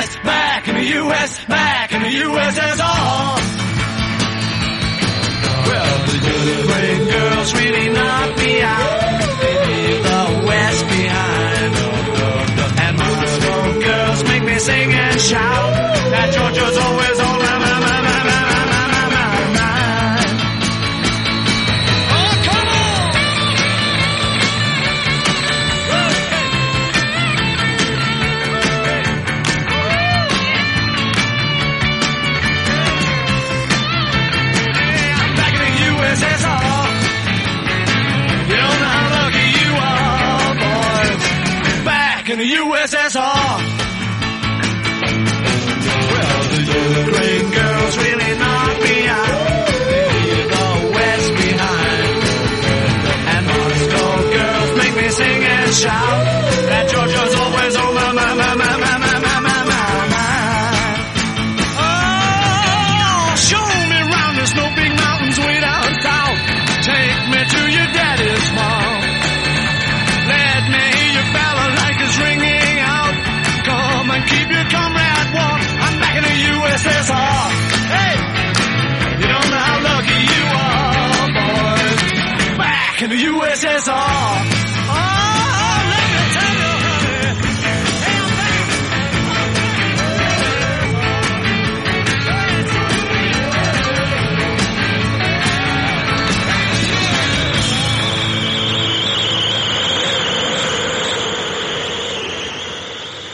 U.S., back in the U.S., back in the USSR. Well, the good brave girls really knock me out. They leave the West behind. And Moscow girls make me sing and shout.